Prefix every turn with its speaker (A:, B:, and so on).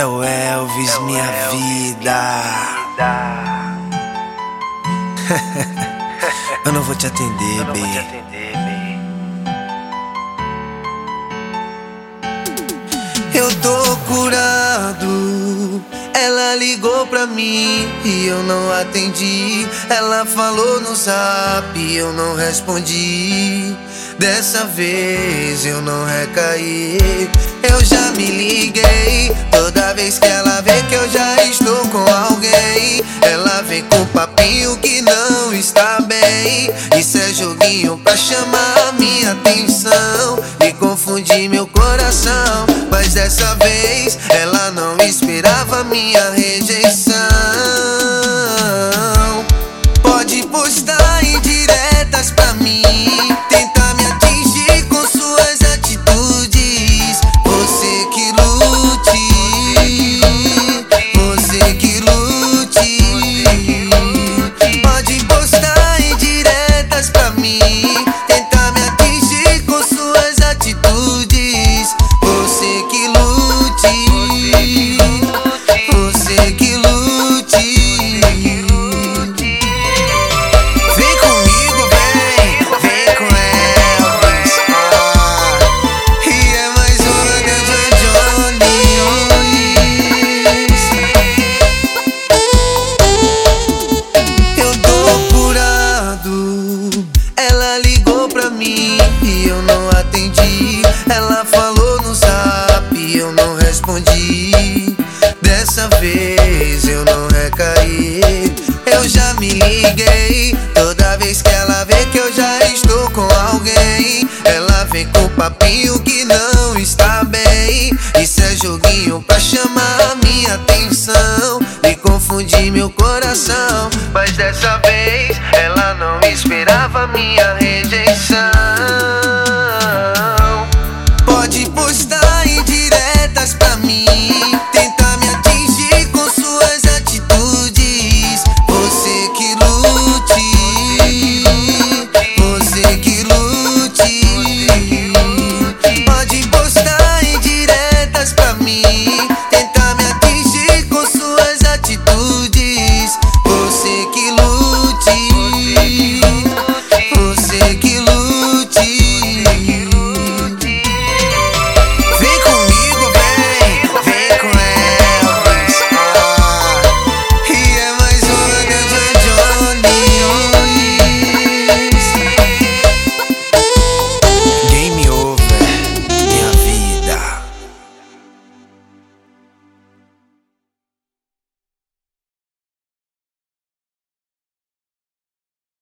A: É o Elvis, minha vida. Eu não vou te atender, baby. Eu tô curado. Ela ligou pra mim e eu não atendi. Ela falou no zap e eu não respondi. Dessa vez eu não recaí. Eu já me liguei. Toda vez que ela vê que eu já estou com alguém, ela vem com papinho que não está bem. Isso é joguinho pra chamar a minha atenção e confundir meu coração. Mas dessa vez ela não esperava minha rejeição. Pode postar indiretas pra mim, tentar me atingir com suas atitudes. Você que lute, você que lute. Pode postar indiretas pra mim, tentar me atingir com suas atitudes. Você que lute, você que lute. Vem comigo, vem com Elvis. E é mais uma de Johnny. Eu tô curado. Ela ligou pra mim e eu não atendi. Ela falou no zap e eu não respondi. Dessa vez eu não recaí. Eu já me liguei. Toda vez que ela vê que eu já estou com alguém, ela vem com papinho que não está bem. Isso é joguinho pra chamar a minha atenção e confundir meu coração. Mas dessa vez ela não esperava minha rejeição. Pode postar indiretas pra mim,